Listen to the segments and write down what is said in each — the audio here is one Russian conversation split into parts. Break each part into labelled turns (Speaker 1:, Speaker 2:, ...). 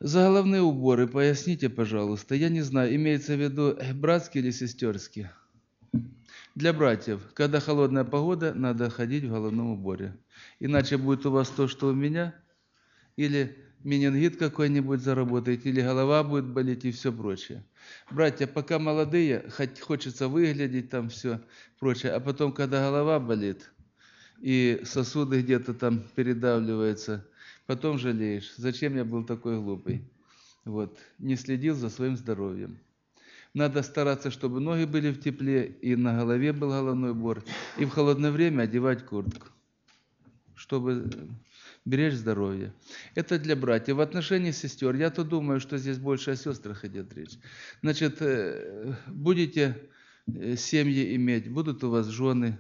Speaker 1: Заголовные уборы, поясните, пожалуйста. Я не знаю, имеется в виду братские или сестерские? Для братьев, когда холодная погода, надо ходить в головном уборе. Иначе будет у вас то, что у меня, или менингит какой-нибудь заработает, или голова будет болеть и все прочее. Братья, пока молодые, хоть хочется выглядеть там все прочее, а потом, когда голова болит, и сосуды где-то там передавливаются, потом жалеешь, зачем я был такой глупый. Вот, не следил за своим здоровьем. Надо стараться, чтобы ноги были в тепле, и на голове был головной убор, и в холодное время одевать куртку, чтобы беречь здоровье. Это для братьев. В отношении сестер, я-то думаю, что здесь больше о сестрах идет речь. Значит, будете семьи иметь, будут у вас жены,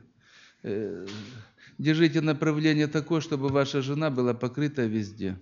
Speaker 1: держите направление такое, чтобы ваша жена была покрыта везде.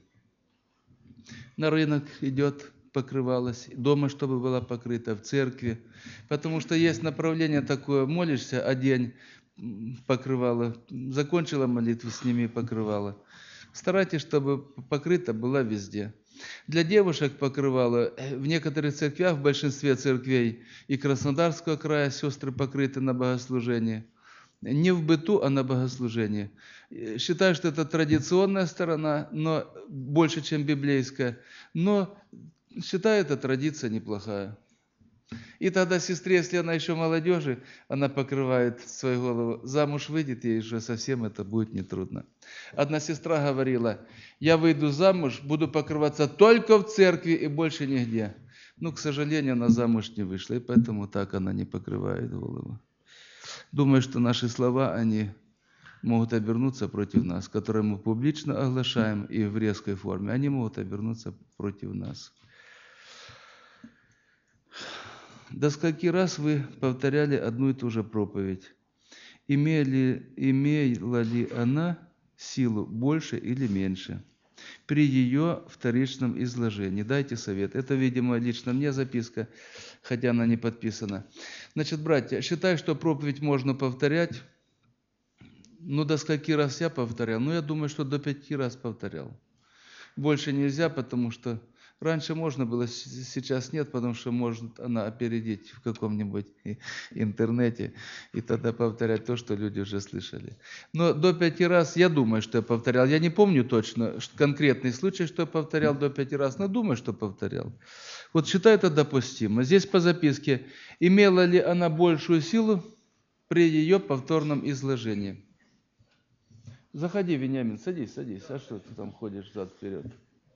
Speaker 1: На рынок идет, покрывалась, дома, чтобы была покрыта, в церкви. Потому что есть направление такое, молишься, одень покрывало, закончила молитву, сними покрывало. Старайтесь, чтобы покрыта была везде. Для девушек покрывало в некоторых церквях, в большинстве церквей и Краснодарского края сестры покрыты на богослужении. Не в быту, а на богослужении. Считаю, что это традиционная сторона, но больше, чем библейская. Но считаю, эта традиция неплохая. И тогда сестре, если она еще молодежи, она покрывает свою голову, замуж выйдет, ей уже совсем это будет нетрудно. Одна сестра говорила, я выйду замуж, буду покрываться только в церкви и больше нигде. Ну, к сожалению, она замуж не вышла, и поэтому так она не покрывает голову. Думаю, что наши слова, они могут обернуться против нас, которые мы публично оглашаем и в резкой форме, они могут обернуться против нас. До скольки раз вы повторяли одну и ту же проповедь? Имела ли она силу больше или меньше? При ее вторичном изложении. Дайте совет. Это, видимо, лично мне записка, хотя она не подписана. Значит, братья, считаю, что проповедь можно повторять. Ну, до скольки раз я повторял? Ну, я думаю, что до 5 раз повторял. Больше нельзя, потому что раньше можно было, сейчас нет, потому что может она опередить в каком-нибудь интернете и тогда повторять то, что люди уже слышали. Но до 5 раз, я думаю, что я повторял. Я не помню точно конкретный случай, что я повторял до 5 раз, но думаю, что повторял. Вот считаю это допустимо. Здесь по записке, имела ли она большую силу при ее повторном изложении? Заходи, Вениамин, садись. А что ты там ходишь взад-вперед?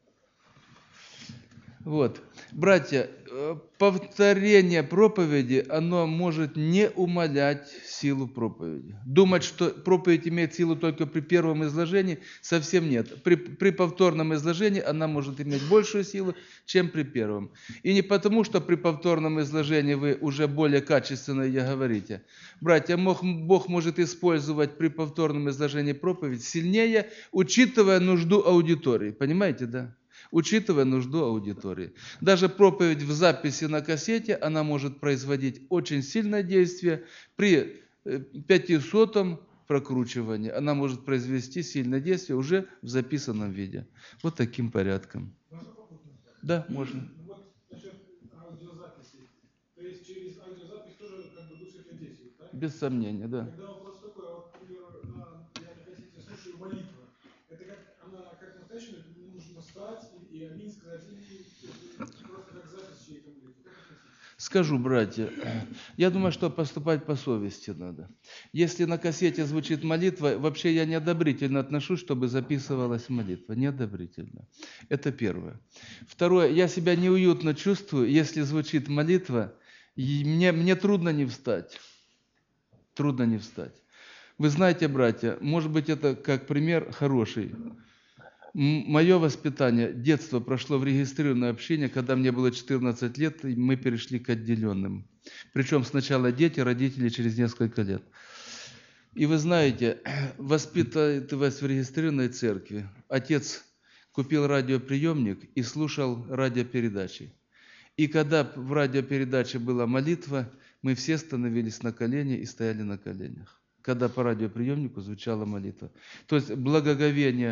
Speaker 1: Вот. Братья, повторение проповеди, оно может не умалять силу проповеди. Думать, что проповедь имеет силу только при первом изложении, совсем нет. При повторном изложении она может иметь большую силу, чем при первом. И не потому, что при повторном изложении вы уже более качественно ее говорите. Братья, Бог может использовать при повторном изложении проповедь сильнее, учитывая нужду аудитории. Понимаете, да? Учитывая нужду аудитории. Даже проповедь в записи на кассете, она может производить очень сильное действие. При 500-м прокручивании она может произвести сильное действие уже в записанном виде. Вот таким порядком. Да, можно.
Speaker 2: Вот насчет аудиозаписи. То есть через аудиозапись тоже как бы дух Святой действует, да?
Speaker 1: Без сомнения, да.
Speaker 2: Тогда вопрос такой, вот, к примеру, я на кассете слушаю молитву. Это как, она как настоящая, мне нужно встать и аминь сказать, или просто как запись чьей-то молитвы? Как относиться?
Speaker 1: Скажу, братья, я думаю, что поступать по совести надо. Если на кассете звучит молитва, вообще я неодобрительно отношусь, чтобы записывалась молитва. Неодобрительно. Это первое. Второе, я себя неуютно чувствую, если звучит молитва, и мне трудно не встать. Трудно не встать. Вы знаете, братья, может быть, это как пример хороший. Мое воспитание, детство прошло в регистрированной общине, когда мне было 14 лет, и мы перешли к отделенным. Причем сначала дети, родители через несколько лет. И вы знаете, воспитываясь в регистрированной церкви, отец купил радиоприемник и слушал радиопередачи. И когда в радиопередаче была молитва, мы все становились на колени и стояли на коленях, когда по радиоприемнику звучала молитва. То есть благоговение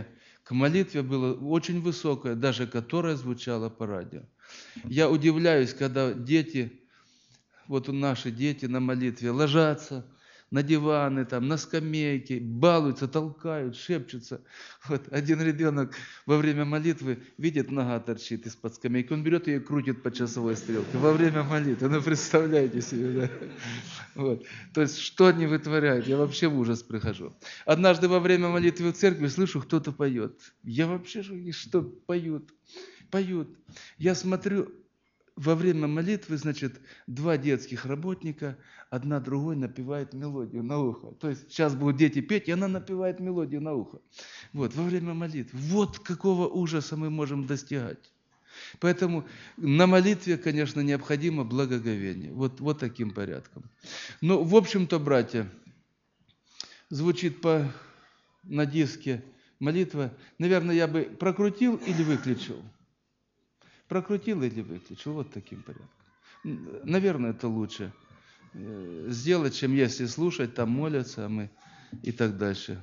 Speaker 1: к молитве было очень высокое, даже которое звучало по радио. Я удивляюсь, когда дети, вот наши дети на молитве ложатся на диваны, там, на скамейки, балуются, толкают, шепчутся. Вот один ребенок во время молитвы видит, нога торчит из-под скамейки, он берет ее и крутит по часовой стрелке во время молитвы. Ну, представляете себе, да? Вот. То есть, что они вытворяют? Я вообще в ужас прихожу. Однажды во время молитвы в церкви слышу, кто-то поет. Я вообще, что поют? Поют. Я смотрю, во время молитвы, значит, два детских работника, одна другой напевает мелодию на ухо. То есть сейчас будут дети петь, и она напевает мелодию на ухо. Вот, во время молитвы. Вот какого ужаса мы можем достигать. Поэтому на молитве, конечно, необходимо благоговение. Вот таким порядком. Ну, в общем-то, братья, звучит на диске молитва. Наверное, я бы прокрутил или выключил. Прокрутил или выключил, вот таким порядком. Наверное, это лучше сделать, чем если слушать, там молятся, а мы и так дальше.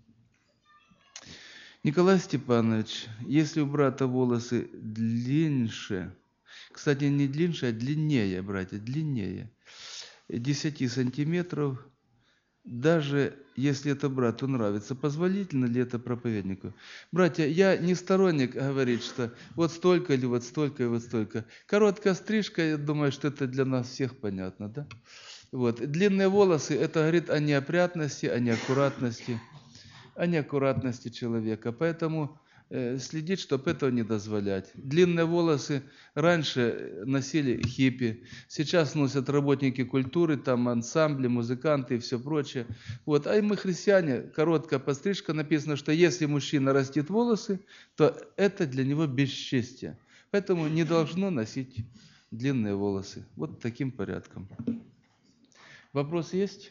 Speaker 1: Николай Степанович, если у брата волосы длиннее, кстати, не длиннее, а длиннее, братья, длиннее, 10 сантиметров, даже если это брату нравится, позволительно ли это проповеднику? Братья, я не сторонник говорить, что вот столько или вот столько и вот столько. Короткая стрижка, я думаю, что это для нас всех понятно, да? Вот. Длинные волосы, это говорит о неопрятности, о неаккуратности человека. Поэтому следить, чтобы этого не дозволять. Длинные волосы раньше носили хиппи, сейчас носят работники культуры, там ансамбли, музыканты и все прочее. Вот. А и мы, христиане, короткая пострижка, написано, что если мужчина растит волосы, то это для него бесчестие. Поэтому не должно носить длинные волосы. Вот таким порядком. Вопрос есть?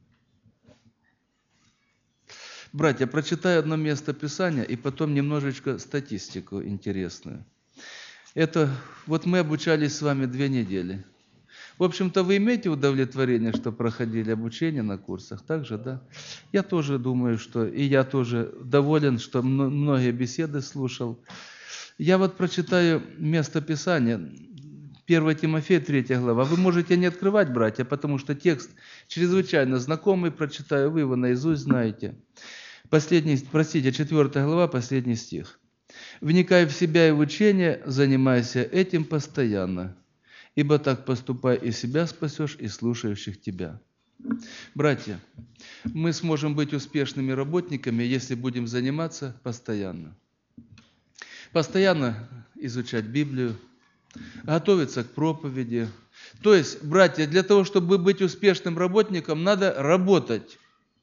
Speaker 1: Братья, прочитаю одно место Писания и потом немножечко статистику интересную. Это, вот мы обучались с вами 2 недели. В общем-то, вы имеете удовлетворение, что проходили обучение на курсах? Так же, да? Я тоже думаю, что, и я тоже доволен, что многие беседы слушал. Я вот прочитаю место Писания, 1 Тимофея, 3 глава. Вы можете не открывать, братья, потому что текст чрезвычайно знакомый, прочитаю, вы его наизусть знаете. 4 глава, последний стих. «Вникай в себя и в учение, занимайся этим постоянно, ибо так поступай, и себя спасешь, и слушающих тебя». Братья, мы сможем быть успешными работниками, если будем заниматься постоянно. Постоянно изучать Библию, готовиться к проповеди. То есть, братья, для того, чтобы быть успешным работником, надо работать.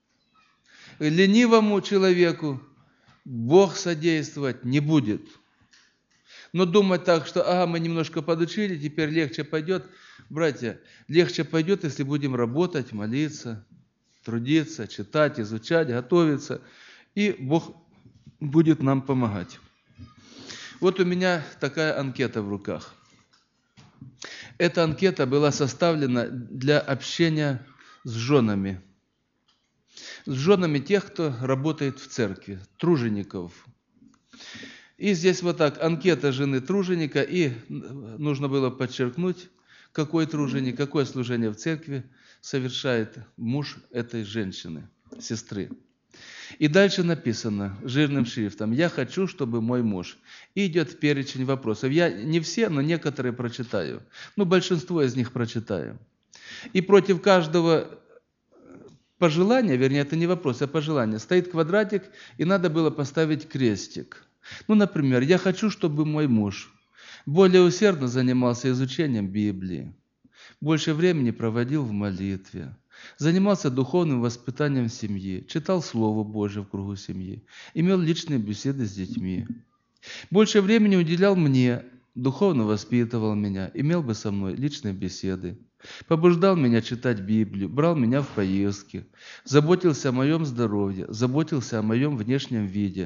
Speaker 1: Ленивому человеку Бог содействовать не будет. Но думать так, что мы немножко подучили, теперь легче пойдет. Братья, легче пойдет, если будем работать, молиться, трудиться, читать, изучать, готовиться. И Бог будет нам помогать. Вот у меня такая анкета в руках. Эта анкета была составлена для общения с женами. С женами тех, кто работает в церкви, тружеников. И здесь вот так, анкета жены труженика, и нужно было подчеркнуть, какой труженик, какое служение в церкви совершает муж этой женщины, сестры. И дальше написано жирным шрифтом: «Я хочу, чтобы мой муж». И идет перечень вопросов. Я не все, но некоторые прочитаю. Большинство из них прочитаю. И против каждого пожелания, вернее, это не вопрос, а пожелание, стоит квадратик, и надо было поставить крестик. Например, я хочу, чтобы мой муж более усердно занимался изучением Библии, больше времени проводил в молитве, занимался духовным воспитанием семьи, читал Слово Божие в кругу семьи, имел личные беседы с детьми, больше времени уделял мне, духовно воспитывал меня, имел бы со мной личные беседы, побуждал меня читать Библию, брал меня в поездки, заботился о моем здоровье, заботился о моем внешнем виде,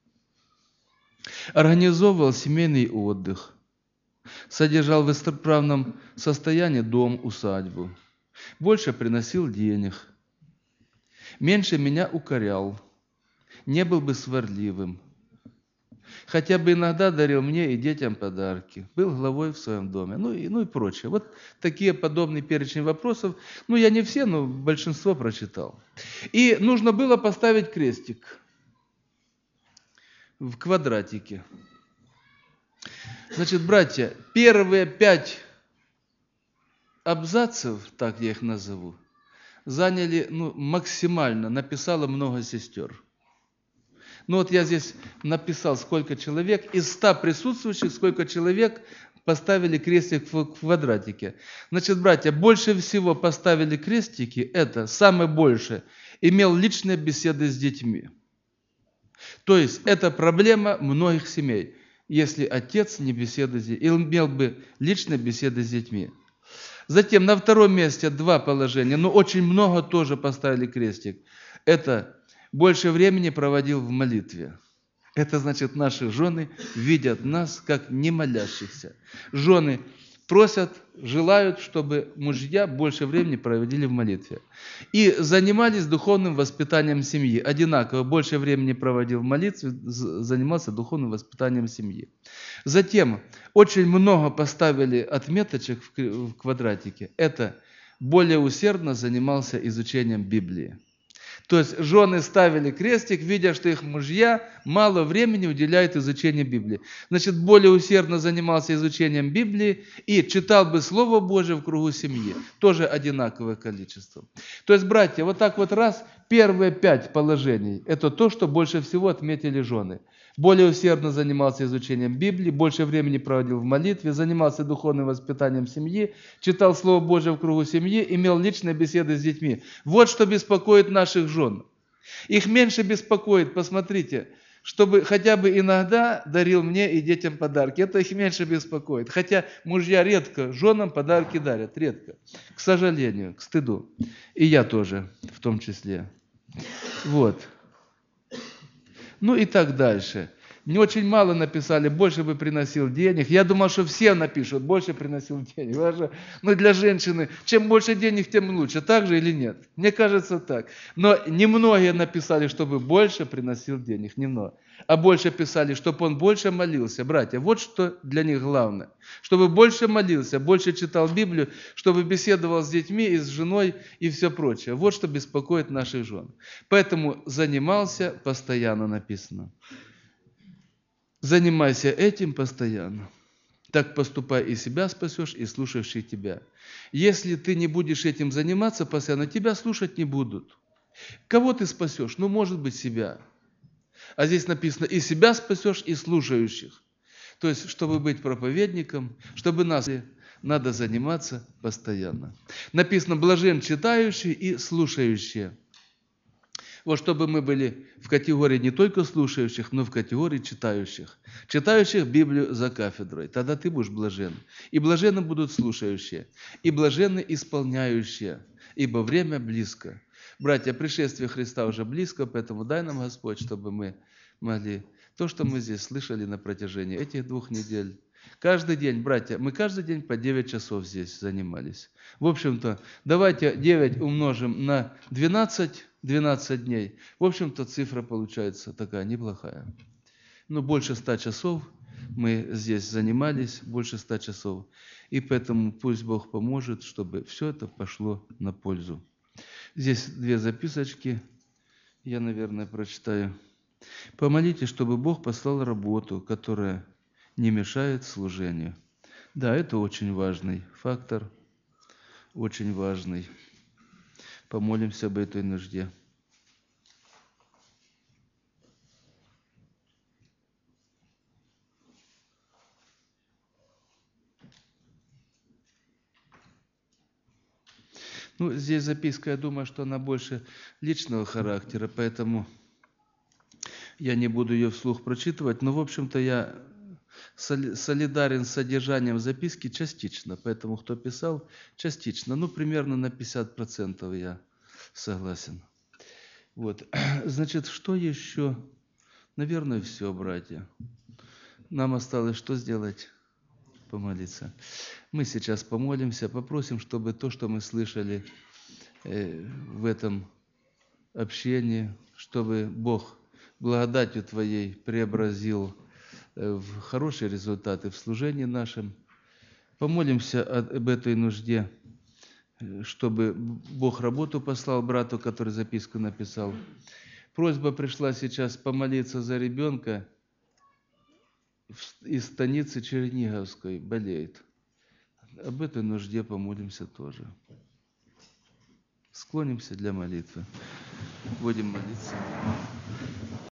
Speaker 1: организовывал семейный отдых, содержал в исправном состоянии дом, усадьбу, больше приносил денег, меньше меня укорял, не был бы сварливым, хотя бы иногда дарил мне и детям подарки, был главой в своем доме, ну и прочее. Вот такие подобные перечень вопросов. Ну, я не все, но большинство прочитал. И нужно было поставить крестик в квадратике. Значит, братья, первые 5 абзацев, так я их назову, заняли максимально, написало много сестер. Ну вот я здесь написал, сколько человек, из 100 присутствующих, сколько человек поставили крестик в квадратике. Значит, братья, больше всего поставили крестики, это самое большее, имел личные беседы с детьми. То есть это проблема многих семей, если отец не беседует с детьми, имел бы личные беседы с детьми. Затем на втором месте 2 положения, но очень много тоже поставили крестик. Это больше времени проводил в молитве. Это значит, наши жены видят нас как не молящихся. Жены просят, желают, чтобы мужья больше времени проводили в молитве. И занимались духовным воспитанием семьи. Одинаково больше времени проводил в молитве, занимался духовным воспитанием семьи. Затем очень много поставили отметочек в квадратике. Это более усердно занимался изучением Библии. То есть жены ставили крестик, видя, что их мужья мало времени уделяют изучению Библии. Значит, более усердно занимался изучением Библии и читал бы Слово Божие в кругу семьи. Тоже одинаковое количество. То есть, братья, вот так вот раз, первые 5 положений, это то, что больше всего отметили жены. Более усердно занимался изучением Библии, больше времени проводил в молитве, занимался духовным воспитанием семьи, читал Слово Божие в кругу семьи, имел личные беседы с детьми. Вот что беспокоит наших жен. Их меньше беспокоит, посмотрите, чтобы хотя бы иногда дарил мне и детям подарки. Это их меньше беспокоит. Хотя мужья редко женам подарки дарят, редко. К сожалению, к стыду. И я тоже в том числе. Вот. Ну и так дальше. Не очень мало написали, больше бы приносил денег. Я думал, что все напишут, больше приносил денег. Но для женщины, чем больше денег, тем лучше. Так же или нет? Мне кажется так. Но немногие написали, чтобы больше приносил денег. Немного. А больше писали, чтобы он больше молился. Братья, вот что для них главное. Чтобы больше молился, больше читал Библию, чтобы беседовал с детьми и с женой и все прочее. Вот что беспокоит наших жен. Поэтому занимался постоянно, написано. Занимайся этим постоянно. Так поступай, и себя спасешь, и слушающих тебя. Если ты не будешь этим заниматься постоянно, тебя слушать не будут. Кого ты спасешь? Ну, может быть, себя. А здесь написано, и себя спасешь, и слушающих. То есть, чтобы быть проповедником, чтобы нас надо заниматься постоянно. Написано, блажен читающие и слушающие. Вот чтобы мы были в категории не только слушающих, но в категории читающих. Читающих Библию за кафедрой. Тогда ты будешь блажен. И блаженны будут слушающие. И блаженны исполняющие. Ибо время близко. Братья, пришествие Христа уже близко, поэтому дай нам, Господь, чтобы мы могли то, что мы здесь слышали на протяжении этих 2 недель. Каждый день, братья, мы каждый день по 9 часов здесь занимались. В общем-то, давайте 9 умножим на 12 дней. В общем-то, цифра получается такая неплохая. Но больше 100 часов мы здесь занимались, больше 100 часов. И поэтому пусть Бог поможет, чтобы все это пошло на пользу. Здесь 2 записочки, я, наверное, прочитаю. Помолитесь, чтобы Бог послал работу, которая не мешает служению. Да, это очень важный фактор, очень важный. Помолимся об этой нужде. Ну, здесь записка, я думаю, что она больше личного характера, поэтому я не буду ее вслух прочитывать, но, в общем-то, я солидарен с содержанием записки частично, поэтому кто писал, частично, ну, примерно на 50% я согласен. Вот, значит, что еще? Наверное, все, братья. Нам осталось что сделать? Помолиться. Мы сейчас помолимся, попросим, чтобы то, что мы слышали в этом общении, чтобы Бог благодатью Твоей преобразил в хорошие результаты в служении нашем. Помолимся об этой нужде, чтобы Бог работу послал брату, который записку написал. Просьба пришла сейчас помолиться за ребенка из станицы Черниговской, болеет. Об этой нужде помолимся тоже. Склонимся для молитвы. Будем молиться.